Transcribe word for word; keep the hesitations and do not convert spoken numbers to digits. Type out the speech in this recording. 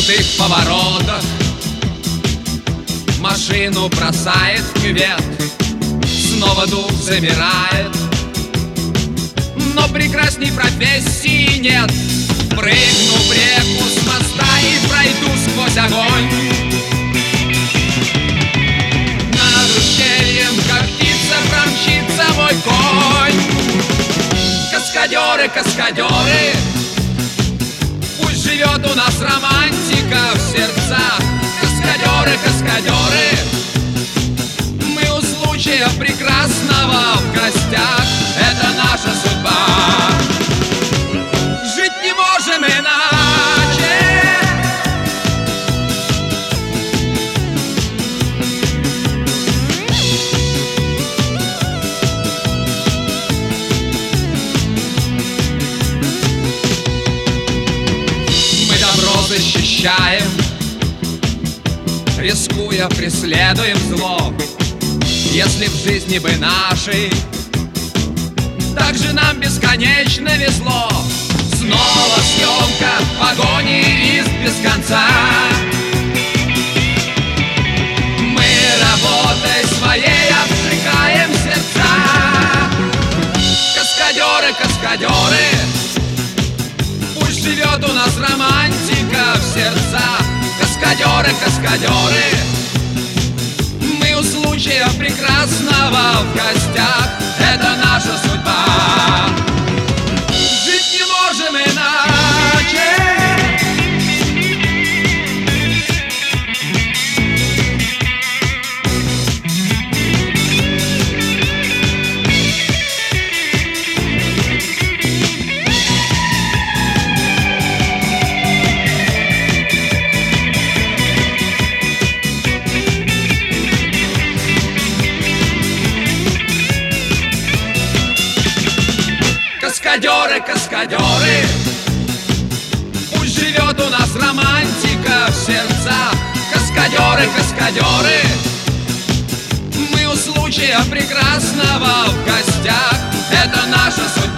крутых поворотах машину бросает в кювет, снова дух замирает, но прекрасней профессии нет. Прыгну в реку с моста и пройду сквозь огонь. Над ущельем, как птица, промчится мой конь. Каскадеры, каскадеры, пусть живет у нас романтика в сердцах. Каскадеры, каскадеры, мы у случая прекрасного в гостях. Это наша судьба, жить не можем иначе. Мы добро защищаем, рискуя преследуем зло. Если в жизни бы нашей так же нам бесконечно везло. Снова съемка, огонь и риск без конца. Мы работой своей обжигаем сердца. Каскадеры, каскадеры, пусть живет у нас романтика в сердцах. Каскадеры, каскадеры, мы у случая прекрасного в гостях. Это наша судьба, жить не можем иначе. Каскадеры, каскадеры, пусть живет у нас романтика в сердцах. Каскадеры, каскадеры, мы у случая прекрасного в гостях. Это наша судьба.